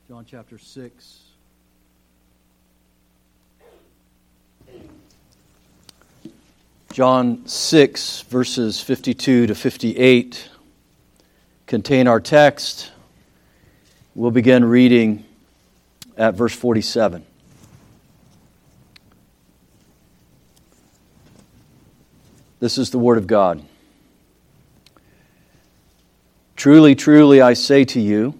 John chapter 6. John 6, verses 52 to 58 contain our text. We'll begin reading at verse 47. This is the Word of God. Truly, truly, I say to you,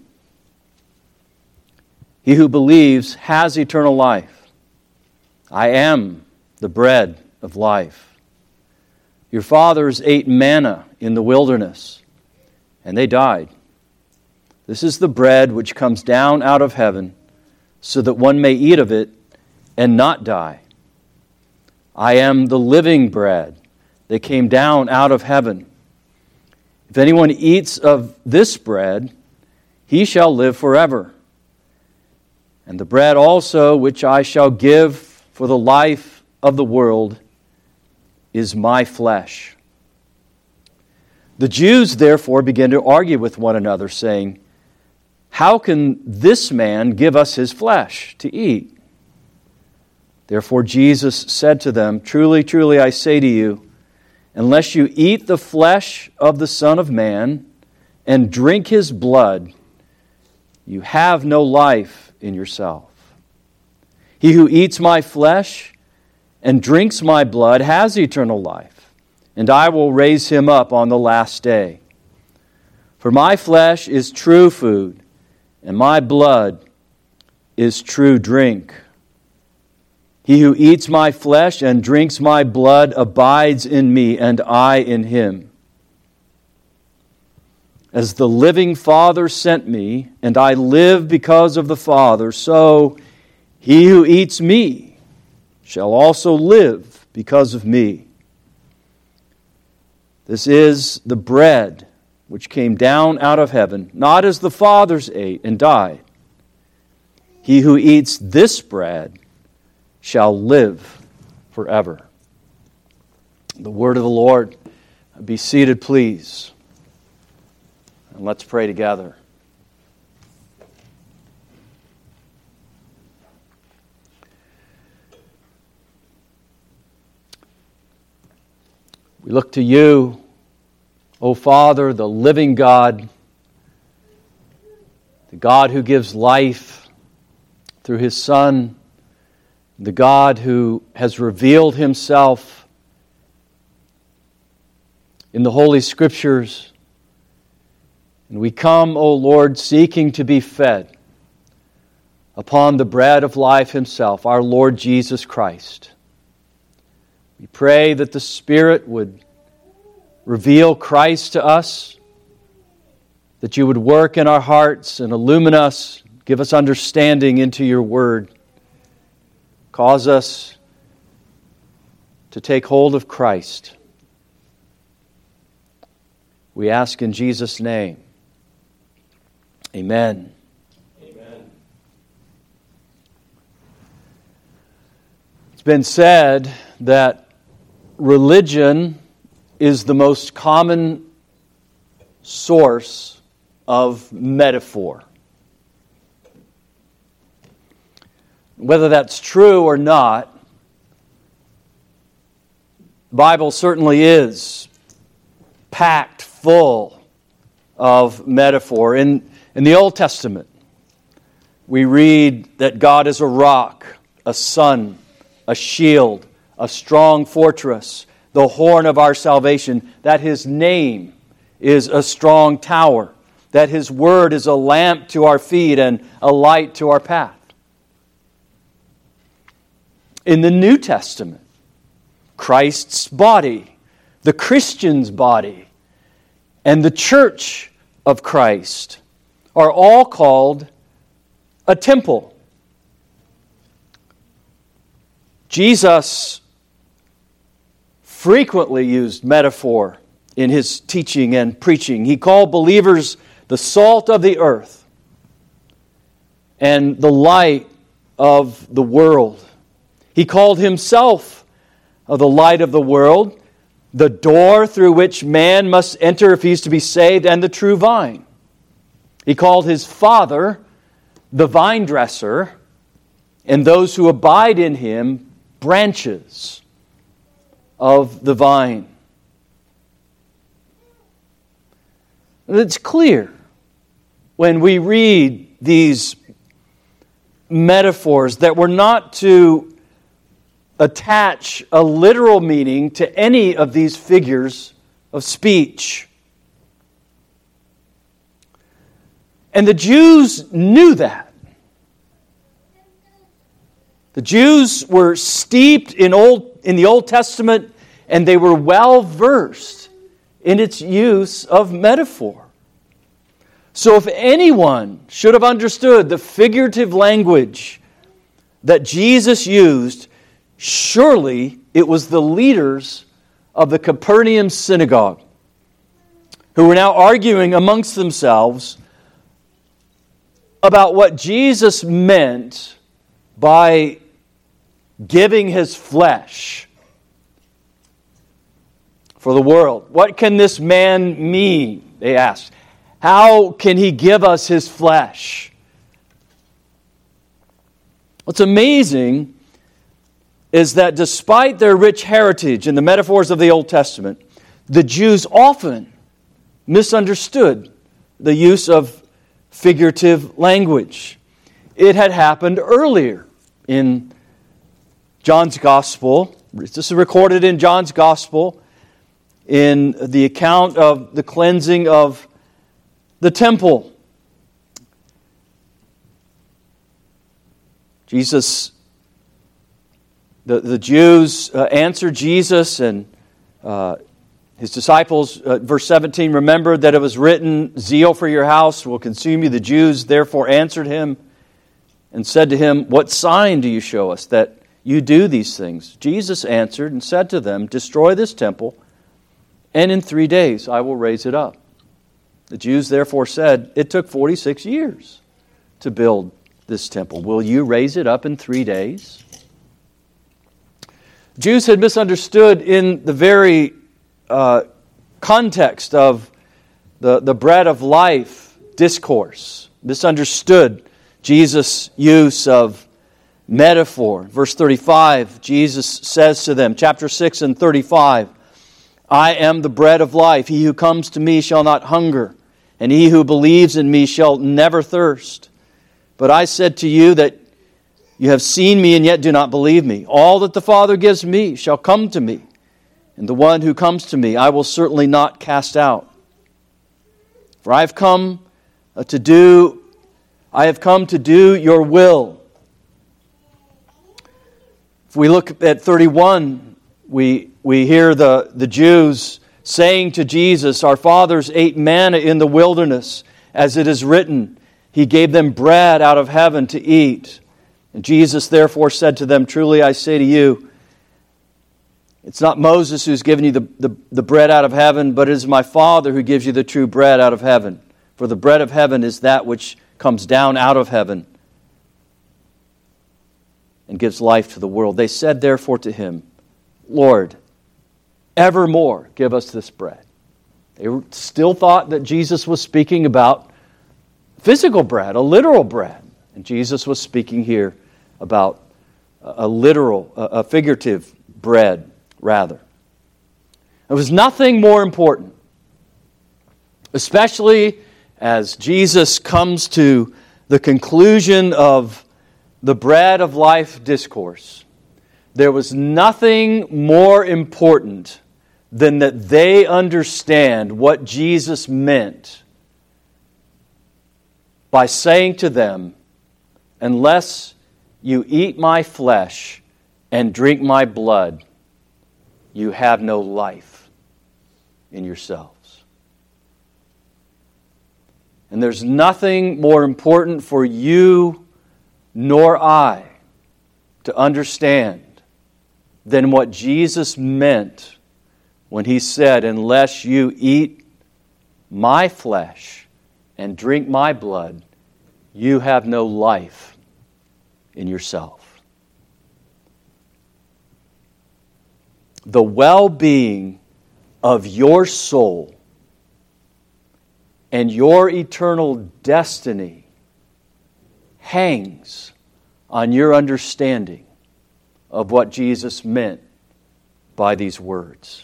he who believes has eternal life. I am the bread of life. Your fathers ate manna in the wilderness, and they died. This is the bread which comes down out of heaven, so that one may eat of it and not die. I am the living bread that came down out of heaven. If anyone eats of this bread, he shall live forever. And the bread also which I shall give for the life of the world is my flesh. The Jews therefore began to argue with one another, saying, how can this man give us his flesh to eat? Therefore Jesus said to them, truly, truly, I say to you, unless you eat the flesh of the Son of Man and drink his blood, you have no life in yourself. He who eats my flesh and drinks my blood has eternal life, and I will raise him up on the last day. For my flesh is true food, and my blood is true drink. He who eats my flesh and drinks my blood abides in me, and I in him. As the living Father sent me, and I live because of the Father, so he who eats me shall also live because of me. This is the bread which came down out of heaven, not as the fathers ate and died. He who eats this bread shall live forever. The word of the Lord. Be seated, please. And let's pray together. We look to you, O Father, the living God, the God who gives life through his Son, the God who has revealed himself in the Holy Scriptures. And we come, O Lord, seeking to be fed upon the bread of life himself, our Lord Jesus Christ. We pray that the Spirit would reveal Christ to us, that you would work in our hearts and illumine us, give us understanding into your word. Cause us to take hold of Christ. We ask in Jesus' name. Amen. Amen. It's been said that religion is the most common source of metaphor. Whether that's true or not, the Bible certainly is packed full of metaphor. In the Old Testament, we read that God is a rock, a sun, a shield, a strong fortress, the horn of our salvation, that his name is a strong tower, that his word is a lamp to our feet and a light to our path. In the New Testament, Christ's body, the Christian's body, and the church of Christ are all called a temple. Jesus frequently used metaphor in his teaching and preaching. He called believers the salt of the earth and the light of the world. He called himself the light of the world, the door through which man must enter if he's to be saved, and the true vine. He called his Father the vine dresser, and those who abide in him, branches of the vine. It's clear when we read these metaphors that we're not to attach a literal meaning to any of these figures of speech. And the Jews knew that. The Jews were steeped in the Old Testament, and they were well versed in its use of metaphor. So if anyone should have understood the figurative language that Jesus used, surely it was the leaders of the Capernaum synagogue who were now arguing amongst themselves about what Jesus meant by giving His flesh for the world. What can this man mean? They asked. How can He give us His flesh? What's amazing is that despite their rich heritage in the metaphors of the Old Testament, the Jews often misunderstood the use of figurative language. It had happened earlier in John's Gospel. This is recorded in John's Gospel in the account of the cleansing of the temple. Jesus, the Jews answered Jesus and His disciples, verse 17, remembered that it was written, zeal for your house will consume you. The Jews therefore answered Him and said to Him, what sign do you show us that you do these things? Jesus answered and said to them, destroy this temple, and in 3 days I will raise it up. The Jews therefore said, it took 46 years to build this temple. Will you raise it up in 3 days? Jews had misunderstood in the very context of the bread of life discourse, misunderstood Jesus' use of metaphor. Verse 35, Jesus says to them, chapter 6 and 35, I am the bread of life. He who comes to me shall not hunger, and he who believes in me shall never thirst. But I said to you that you have seen me and yet do not believe me. All that the Father gives me shall come to me, and the one who comes to me I will certainly not cast out. For I have come to do your will. If we look at 31, we hear the Jews saying to Jesus, our fathers ate manna in the wilderness, as it is written, He gave them bread out of heaven to eat. And Jesus therefore said to them, truly I say to you, it's not Moses who's given you the bread out of heaven, but it is my Father who gives you the true bread out of heaven. For the bread of heaven is that which comes down out of heaven and gives life to the world. They said therefore to Him, Lord, evermore give us this bread. They still thought that Jesus was speaking about physical bread, a literal bread. And Jesus was speaking here about a figurative bread, rather. There was nothing more important, especially as Jesus comes to the conclusion of the bread of life discourse. There was nothing more important than that they understand what Jesus meant by saying to them, unless you eat my flesh and drink my blood, you have no life in yourselves. And there's nothing more important for you nor I to understand than what Jesus meant when He said, unless you eat my flesh and drink my blood, you have no life in yourself. The well-being of your soul and your eternal destiny hangs on your understanding of what Jesus meant by these words.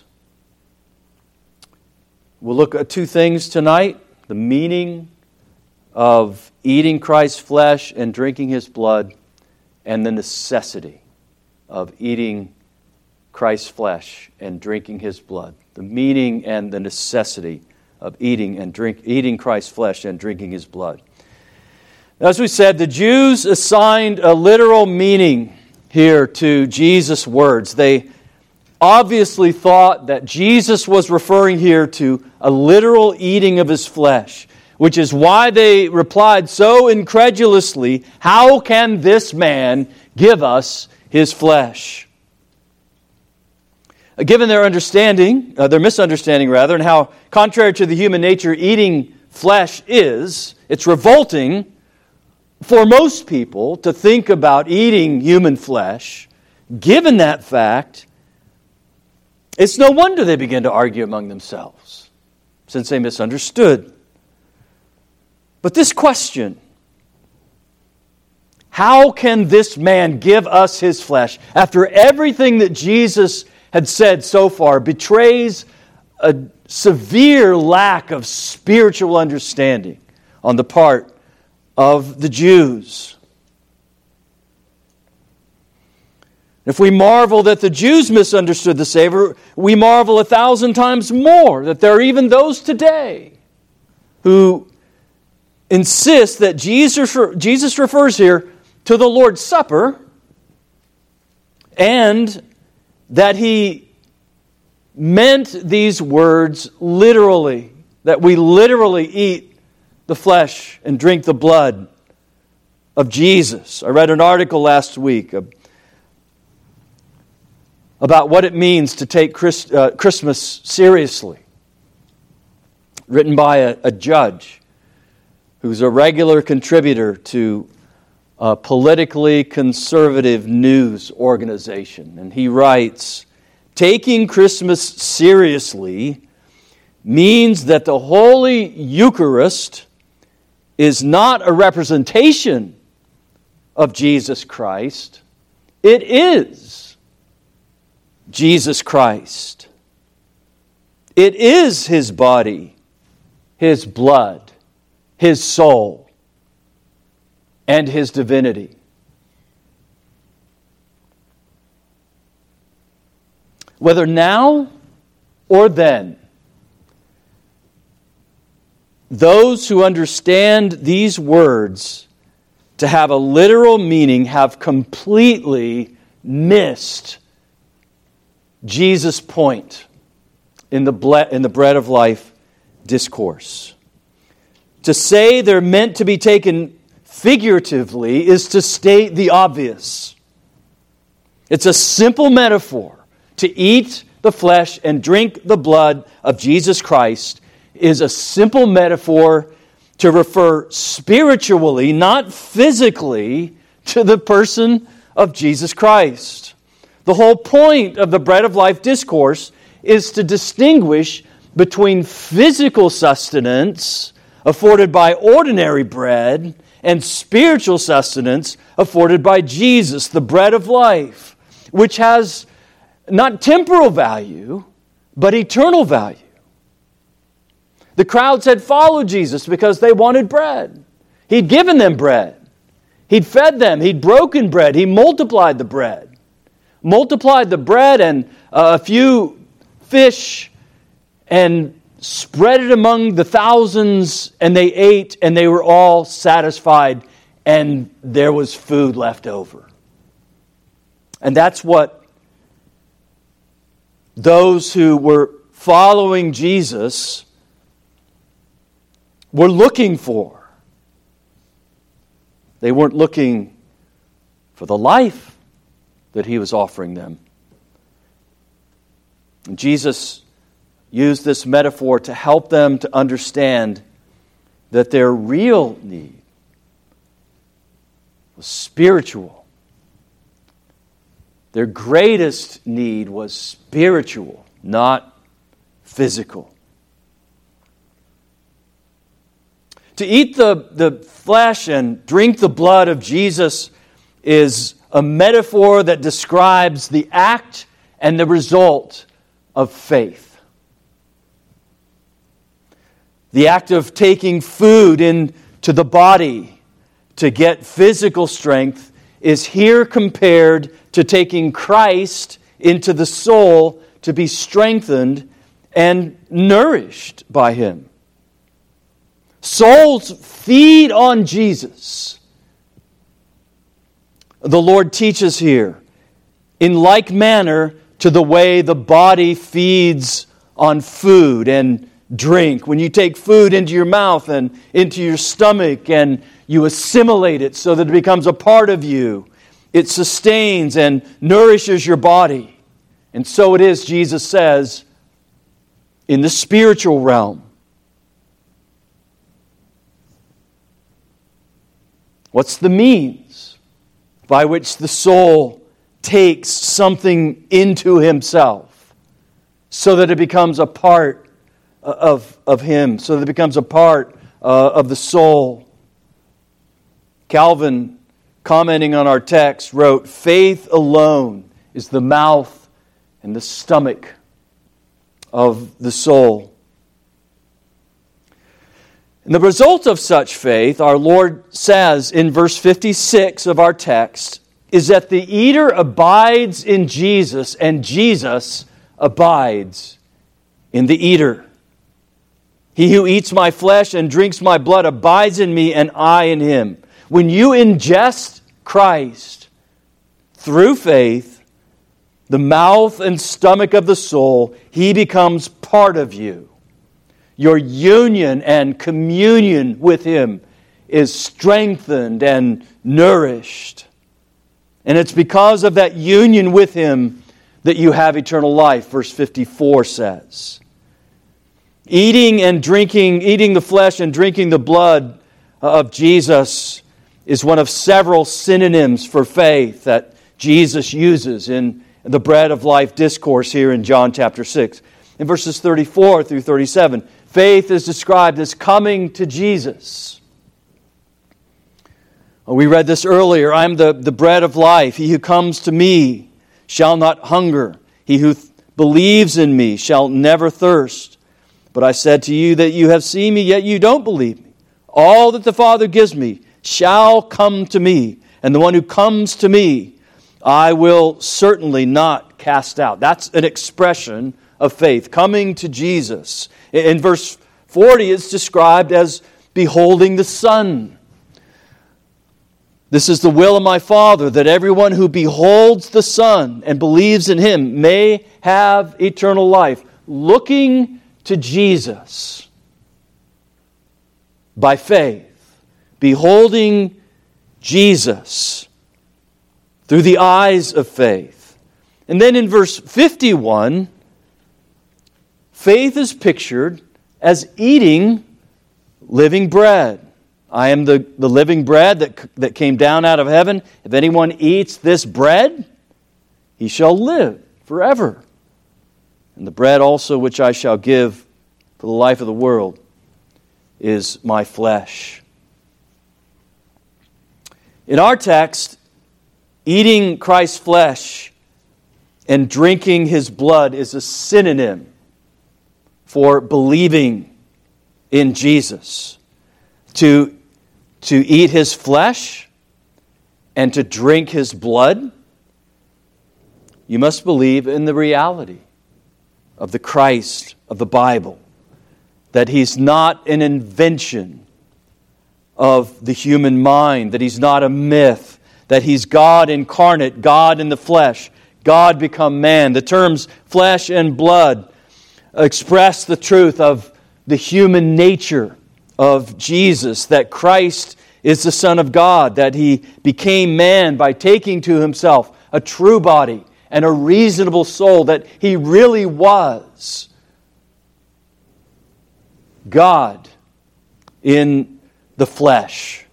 We'll look at two things tonight: the meaning of eating Christ's flesh and drinking His blood, and the necessity of eating Christ's flesh and drinking His blood. The meaning and the necessity of eating Christ's flesh and drinking His blood. As we said, the Jews assigned a literal meaning here to Jesus' words. They obviously thought that Jesus was referring here to a literal eating of His flesh, which is why they replied so incredulously, "How can this man give us His flesh?" Given their misunderstanding, and how contrary to the human nature eating flesh is, it's revolting for most people to think about eating human flesh. Given that fact, it's no wonder they begin to argue among themselves, since they misunderstood. But this question, how can this man give us his flesh, after everything that Jesus had said so far, betrays a severe lack of spiritual understanding on the part of the Jews. If we marvel that the Jews misunderstood the Savior, we marvel 1,000 times more that there are even those today who insist that Jesus refers here to the Lord's Supper, and that He meant these words literally, that we literally eat the flesh and drink the blood of Jesus. I read an article last week about what it means to take Christmas seriously, written by a judge who's a regular contributor to a politically conservative news organization. And he writes, "Taking Christmas seriously means that the Holy Eucharist is not a representation of Jesus Christ. It is Jesus Christ. It is His body, His blood, His soul, and His divinity." Whether now or then, those who understand these words to have a literal meaning have completely missed Jesus' point in the bread of life discourse. To say they're meant to be taken figuratively is to state the obvious. It's a simple metaphor. To eat the flesh and drink the blood of Jesus Christ is a simple metaphor to refer spiritually, not physically, to the person of Jesus Christ. The whole point of the bread of life discourse is to distinguish between physical sustenance afforded by ordinary bread and spiritual sustenance afforded by Jesus, the bread of life, which has not temporal value, but eternal value. The crowds had followed Jesus because they wanted bread. He'd given them bread. He'd fed them. He'd broken bread. He multiplied the bread. Multiplied the bread and a few fish and spread it among the thousands, and they ate, and they were all satisfied, and there was food left over. And that's what those who were following Jesus were looking for. They weren't looking for the life that He was offering them. And Jesus used this metaphor to help them to understand that their real need was spiritual. Their greatest need was spiritual, not physical. To eat the flesh and drink the blood of Jesus is a metaphor that describes the act and the result of faith. The act of taking food into the body to get physical strength is here compared to taking Christ into the soul to be strengthened and nourished by Him. Souls feed on Jesus. The Lord teaches here, in like manner to the way the body feeds on food and drink. When you take food into your mouth and into your stomach and you assimilate it so that it becomes a part of you, it sustains and nourishes your body. And so it is, Jesus says, in the spiritual realm. What's the means by which the soul takes something into himself so that it becomes a part of him, so that it becomes a part of the soul? Calvin, commenting on our text, wrote, "Faith alone is the mouth and the stomach of the soul." And the result of such faith, our Lord says in verse 56 of our text, is that the eater abides in Jesus and Jesus abides in the eater. He who eats my flesh and drinks my blood abides in me and I in him. When you ingest Christ through faith, the mouth and stomach of the soul, He becomes part of you. Your union and communion with Him is strengthened and nourished. And it's because of that union with Him that you have eternal life, verse 54 says. Eating the flesh and drinking the blood of Jesus is one of several synonyms for faith that Jesus uses in the bread of life discourse here in John chapter 6. In verses 34 through 37, faith is described as coming to Jesus. We read this earlier. I am the bread of life. He who comes to me shall not hunger. He who believes in me shall never thirst. But I said to you that you have seen me, yet you don't believe me. All that the Father gives me shall come to me, and the one who comes to me I will certainly not cast out. That's an expression of faith, coming to Jesus. In verse 40, it's described as beholding the Son. This is the will of my Father, that everyone who beholds the Son and believes in Him may have eternal life. Looking to Jesus by faith, beholding Jesus through the eyes of faith. And then in verse 51, faith is pictured as eating living bread. I am the living bread that came down out of heaven. If anyone eats this bread, he shall live forever. And the bread also which I shall give for the life of the world is my flesh. In our text, eating Christ's flesh and drinking His blood is a synonym for believing in Jesus. To eat His flesh and to drink His blood, you must believe in the reality of the Christ of the Bible, that He's not an invention of the human mind, that He's not a myth, that He's God incarnate, God in the flesh, God become man. The terms flesh and blood express the truth of the human nature of Jesus, that Christ is the Son of God, that He became man by taking to Himself a true body and a reasonable soul, that He really was God in the flesh.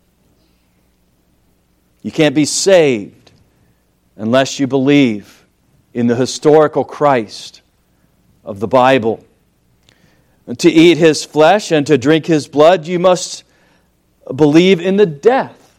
You can't be saved unless you believe in the historical Christ of the Bible. To eat His flesh and to drink His blood, you must believe in the death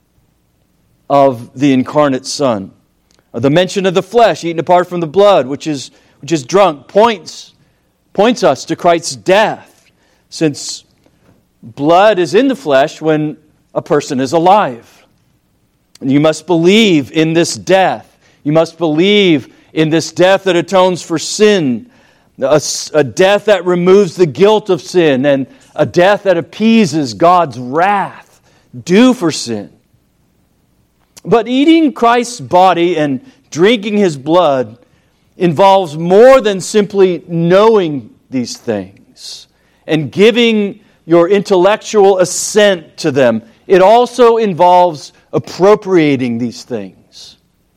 of the incarnate Son. The mention of the flesh eaten apart from the blood, which is drunk, points us to Christ's death, since blood is in the flesh when a person is alive. And you must believe in this death. You must believe in this death that atones for sin, a death that removes the guilt of sin, and a death that appeases God's wrath due for sin. But eating Christ's body and drinking His blood involves more than simply knowing these things and giving your intellectual assent to them. It also involves appropriating these things.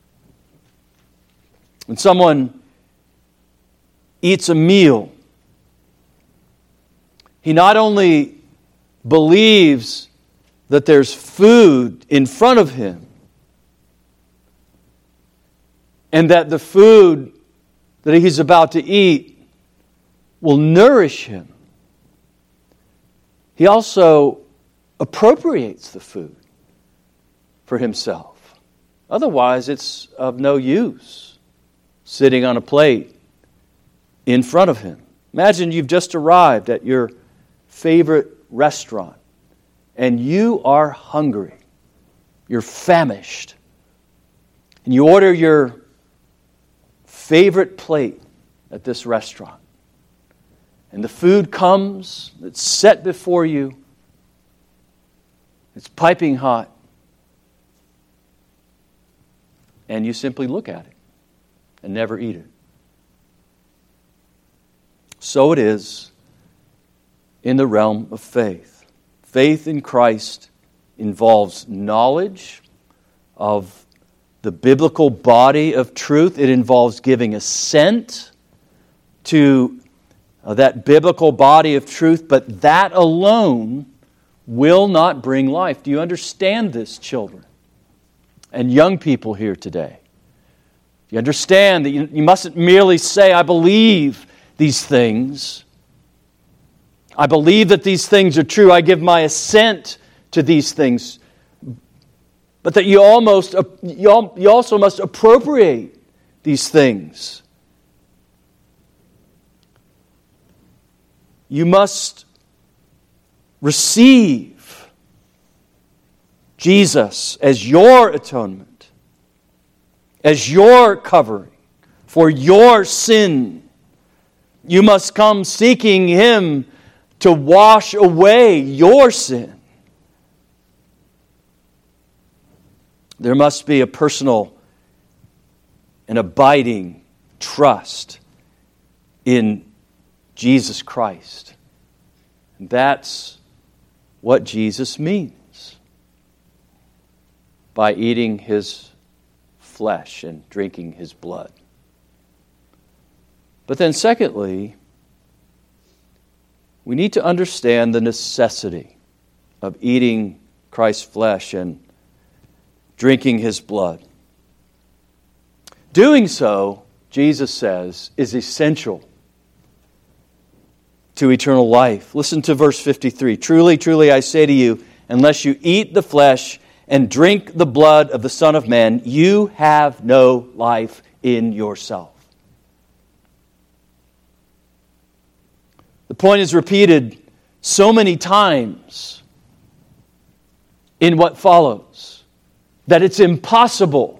When someone eats a meal, he not only believes that there's food in front of him, and that the food that he's about to eat will nourish him, he also appropriates the food for himself. Otherwise, it's of no use sitting on a plate in front of him. Imagine you've just arrived at your favorite restaurant and you are hungry. You're famished. And you order your favorite plate at this restaurant. And the food comes, it's set before you. It's piping hot. And you simply look at it and never eat it. So it is in the realm of faith. Faith in Christ involves knowledge of the biblical body of truth. It involves giving assent to that biblical body of truth, but that alone will not bring life. Do you understand this, children? And young people here today. You understand that you mustn't merely say, I believe these things. I believe that these things are true. I give my assent to these things. But that you also must appropriate these things. You must receive Jesus as your atonement, as your covering for your sin. You must come seeking Him to wash away your sin. There must be a personal and abiding trust in Jesus Christ. And that's what Jesus means by eating His flesh and drinking His blood. But then secondly, we need to understand the necessity of eating Christ's flesh and drinking His blood. Doing so, Jesus says, is essential to eternal life. Listen to verse 53. Truly, truly, I say to you, unless you eat the flesh and drink the blood of the Son of Man, you have no life in yourself. The point is repeated so many times in what follows that it's impossible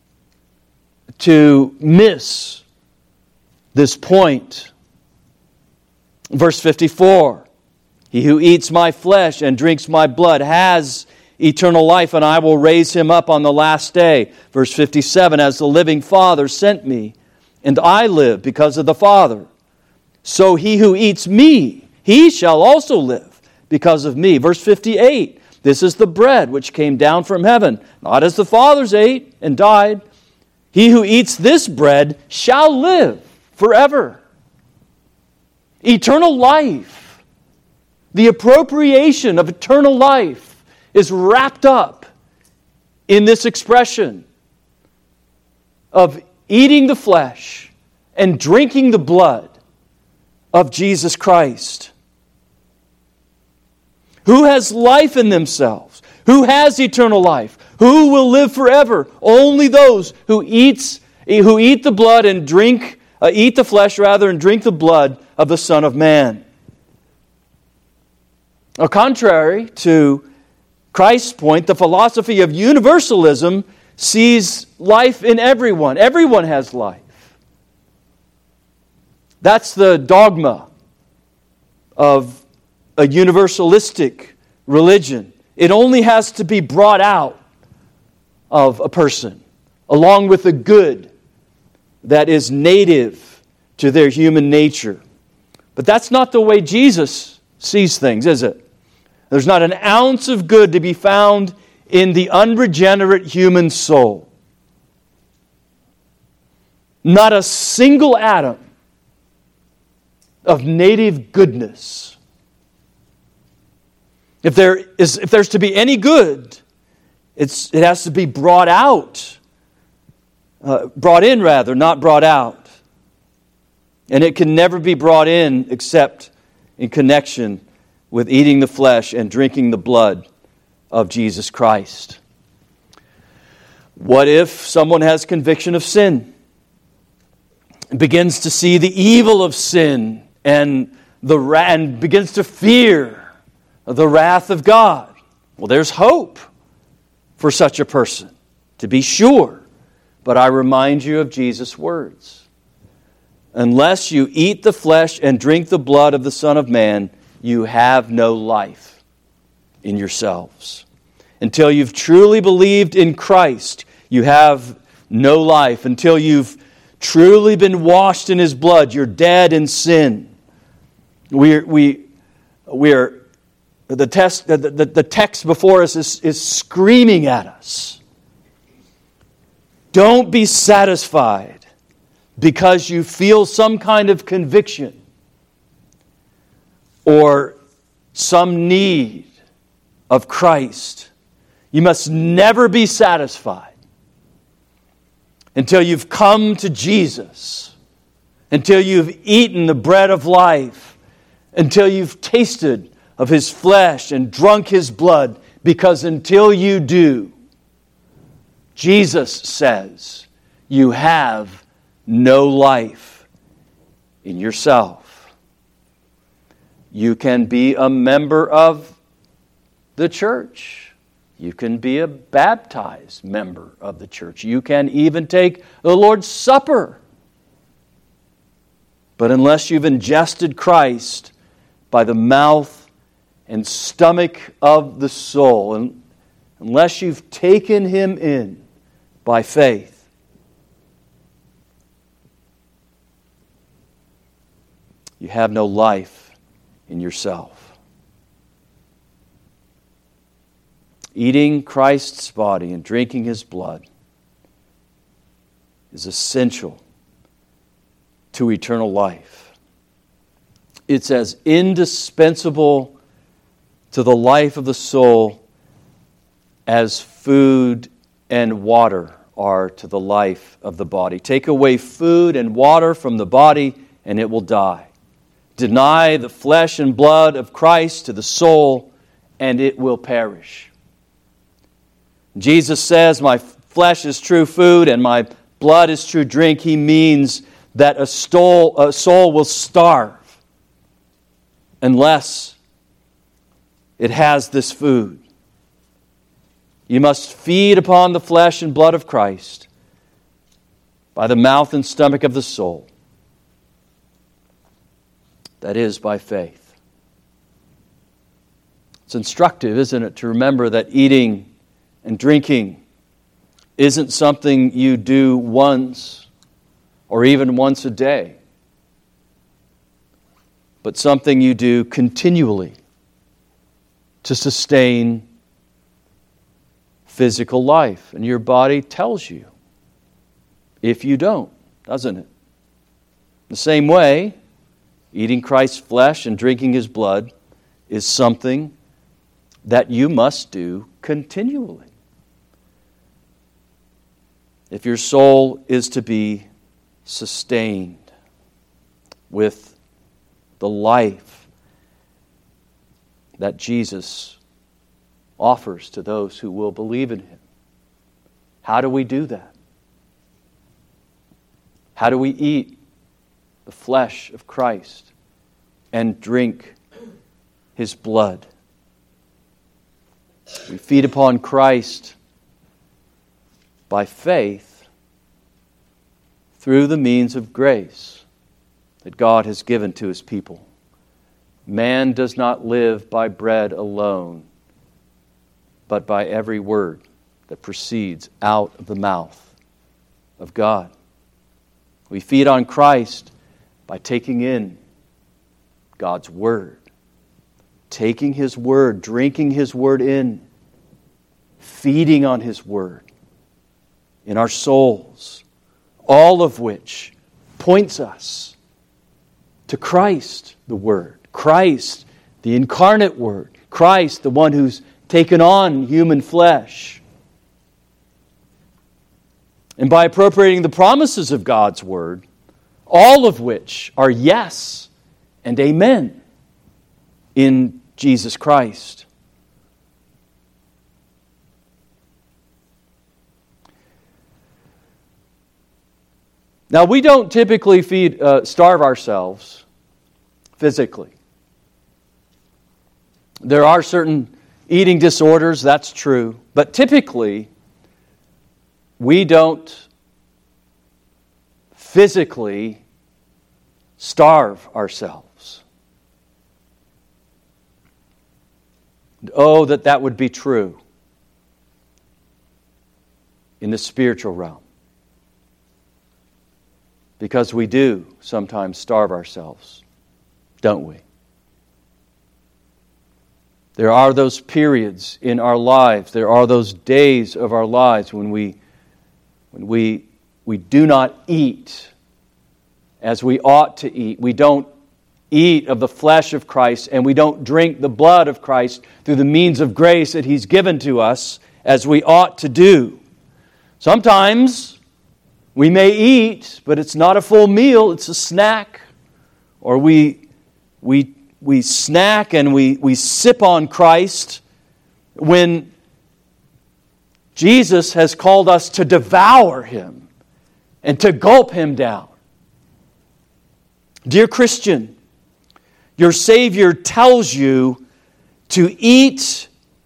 to miss this point. Verse 54, he who eats my flesh and drinks my blood has eternal life, and I will raise him up on the last day. Verse 57, as the living Father sent me, and I live because of the Father, so he who eats me, he shall also live because of me. Verse 58, this is the bread which came down from heaven, not as the fathers ate and died. He who eats this bread shall live forever. Eternal life, the appropriation of eternal life is wrapped up in this expression of eating the flesh and drinking the blood of Jesus Christ. Who has life in themselves? Who has eternal life? Who will live forever? Only those who eat the blood and eat the flesh rather, and drink the blood of the Son of Man. Now, contrary to Christ's point, the philosophy of universalism sees life in everyone. Everyone has life. That's the dogma of a universalistic religion. It only has to be brought out of a person, along with the good that is native to their human nature. But that's not the way Jesus sees things, is it? There's not an ounce of good to be found in the unregenerate human soul. Not a single atom of native goodness. If there's to be any good, it has to be brought in, not brought out. And it can never be brought in except in connection with eating the flesh and drinking the blood of Jesus Christ. What if someone has conviction of sin and begins to see the evil of sin and begins to fear the wrath of God? Well, there's hope for such a person, to be sure. But I remind you of Jesus' words. Unless you eat the flesh and drink the blood of the Son of Man, you have no life in yourselves. Until you've truly believed in Christ, you have no life. Until you've truly been washed in His blood, you're dead in sin. The text before us is screaming at us. Don't be satisfied because you feel some kind of conviction or some need of Christ. You must never be satisfied until you've come to Jesus, until you've eaten the bread of life, until you've tasted of His flesh and drunk His blood, because until you do, Jesus says, you have no life in yourself. You can be a member of the church. You can be a baptized member of the church. You can even take the Lord's Supper. But unless you've ingested Christ by the mouth and stomach of the soul, and unless you've taken Him in by faith, you have no life in yourself. Eating Christ's body and drinking His blood is essential to eternal life. It's as indispensable to the life of the soul as food and water are to the life of the body. Take away food and water from the body, and it will die. Deny the flesh and blood of Christ to the soul, and it will perish. Jesus says, my flesh is true food and my blood is true drink. He means that a soul will starve unless it has this food. You must feed upon the flesh and blood of Christ by the mouth and stomach of the soul. That is, by faith. It's instructive, isn't it, to remember that eating and drinking isn't something you do once or even once a day, but something you do continually to sustain physical life. And your body tells you if you don't, doesn't it? The same way, eating Christ's flesh and drinking His blood is something that you must do continually if your soul is to be sustained with the life that Jesus offers to those who will believe in Him. How do we do that? How do we eat the flesh of Christ and drink His blood? We feed upon Christ by faith through the means of grace that God has given to His people. Man does not live by bread alone, but by every word that proceeds out of the mouth of God. We feed on Christ by taking in God's Word, taking His Word, drinking His Word in, feeding on His Word in our souls, all of which points us to Christ, the Word, Christ, the incarnate Word, Christ, the one who's taken on human flesh. And by appropriating the promises of God's Word, all of which are yes and amen in Jesus Christ. Now, we don't typically starve ourselves physically. There are certain eating disorders, that's true. But typically, we don't physically starve ourselves. Oh, that would be true in the spiritual realm. Because we do sometimes starve ourselves, don't we? There are those periods in our lives, there are those days of our lives when we do not eat as we ought to eat. We don't eat of the flesh of Christ, and we don't drink the blood of Christ through the means of grace that He's given to us as we ought to do. Sometimes we may eat, but it's not a full meal, it's a snack. Or we snack and we sip on Christ when Jesus has called us to devour Him and to gulp Him down. Dear Christian, your Savior tells you to eat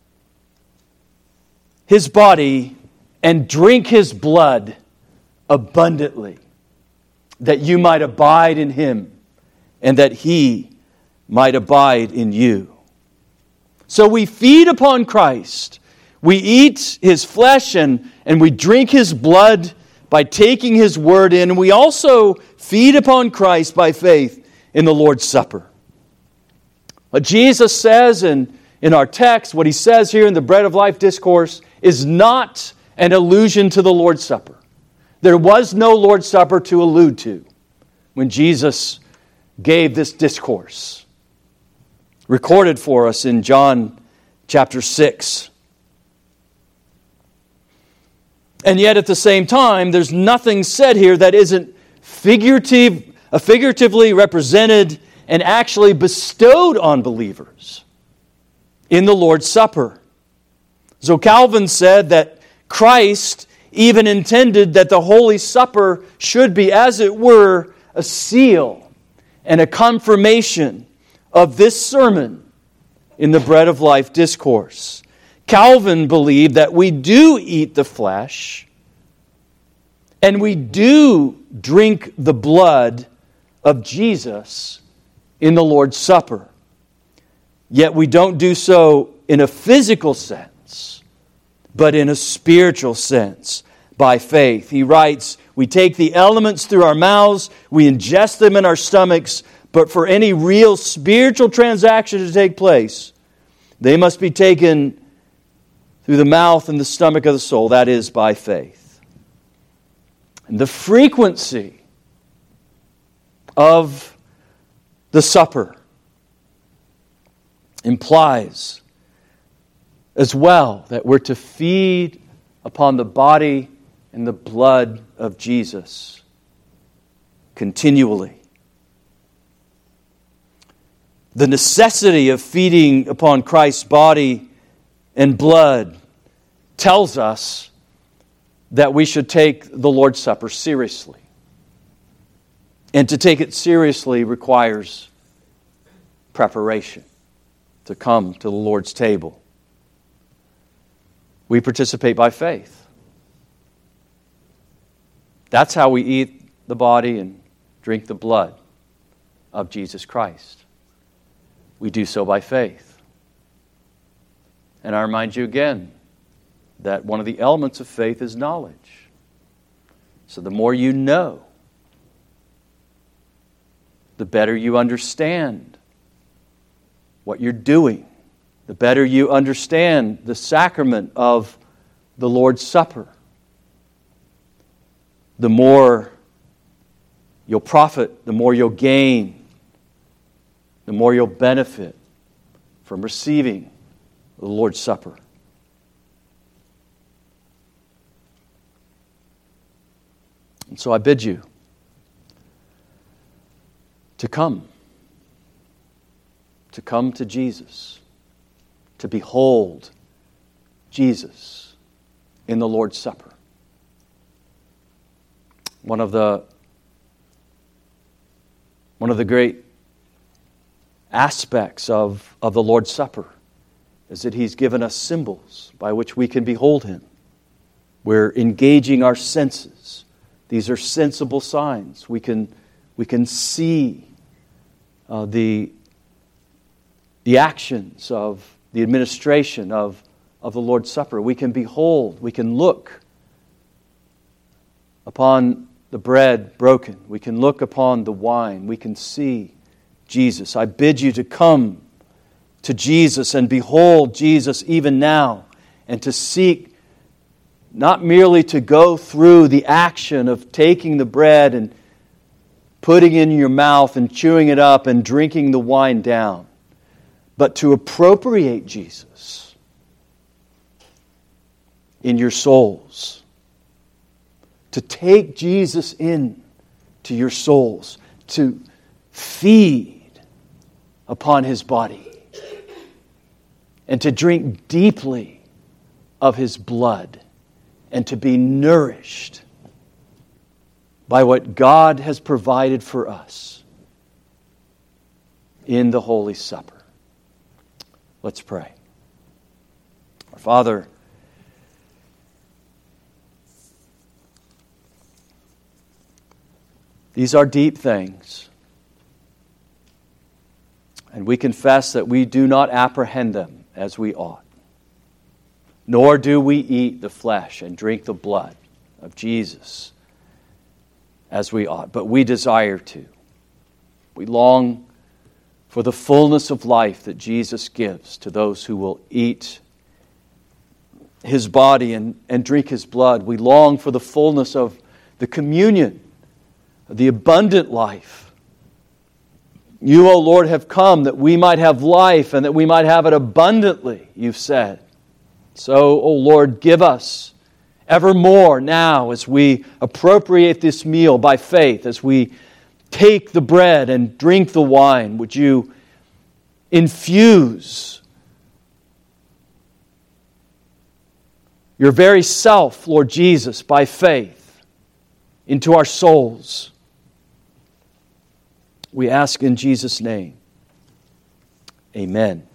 His body and drink His blood abundantly, that you might abide in Him and that He might abide in you. So we feed upon Christ. We eat His flesh and we drink His blood by taking His Word in. And we also feed upon Christ by faith in the Lord's Supper. What Jesus says in our text, what He says here in the Bread of Life discourse, is not an allusion to the Lord's Supper. There was no Lord's Supper to allude to when Jesus gave this discourse, recorded for us in John chapter 6. And yet at the same time, there's nothing said here that isn't figuratively represented and actually bestowed on believers in the Lord's Supper. So Calvin said that Christ even intended that the Holy Supper should be, as it were, a seal and a confirmation of this sermon in the Bread of Life discourse. Calvin believed that we do eat the flesh and we do drink the blood of Jesus in the Lord's Supper. Yet we don't do so in a physical sense, but in a spiritual sense, by faith. He writes, we take the elements through our mouths, we ingest them in our stomachs, but for any real spiritual transaction to take place, they must be taken through the mouth and the stomach of the soul, that is, by faith. And the frequency of the supper implies as well that we're to feed upon the body and the blood of Jesus continually. The necessity of feeding upon Christ's body and blood tells us that we should take the Lord's Supper seriously. And to take it seriously requires preparation to come to the Lord's table. We participate by faith. That's how we eat the body and drink the blood of Jesus Christ. We do so by faith. And I remind you again that one of the elements of faith is knowledge. So the more you know, the better you understand what you're doing, the better you understand the sacrament of the Lord's Supper, the more you'll profit, the more you'll gain, the more you'll benefit from receiving the Lord's Supper. And so I bid you to come to Jesus, to behold Jesus in the Lord's Supper. One of the great aspects of the Lord's Supper is that He's given us symbols by which we can behold Him. We're engaging our senses. These are sensible signs. We can see the actions of the administration of the Lord's Supper. We can behold, we can look upon the bread broken. We can look upon the wine. We can see Jesus. I bid you to come to Jesus and behold Jesus even now, and to seek not merely to go through the action of taking the bread and putting it in your mouth and chewing it up and drinking the wine down, but to appropriate Jesus in your souls. To take Jesus in to your souls, to feed upon His body, and to drink deeply of His blood, and to be nourished by what God has provided for us in the Holy Supper. Let's pray. Our Father, these are deep things, and we confess that we do not apprehend them as we ought. Nor do we eat the flesh and drink the blood of Jesus as we ought, but we desire to. We long for the fullness of life that Jesus gives to those who will eat His body and drink His blood. We long for the fullness of the communion, the abundant life. You, O Lord, have come that we might have life and that we might have it abundantly, you've said. So, O Lord, give us evermore now as we appropriate this meal by faith, as we take the bread and drink the wine. Would you infuse your very self, Lord Jesus, by faith into our souls? We ask in Jesus' name. Amen.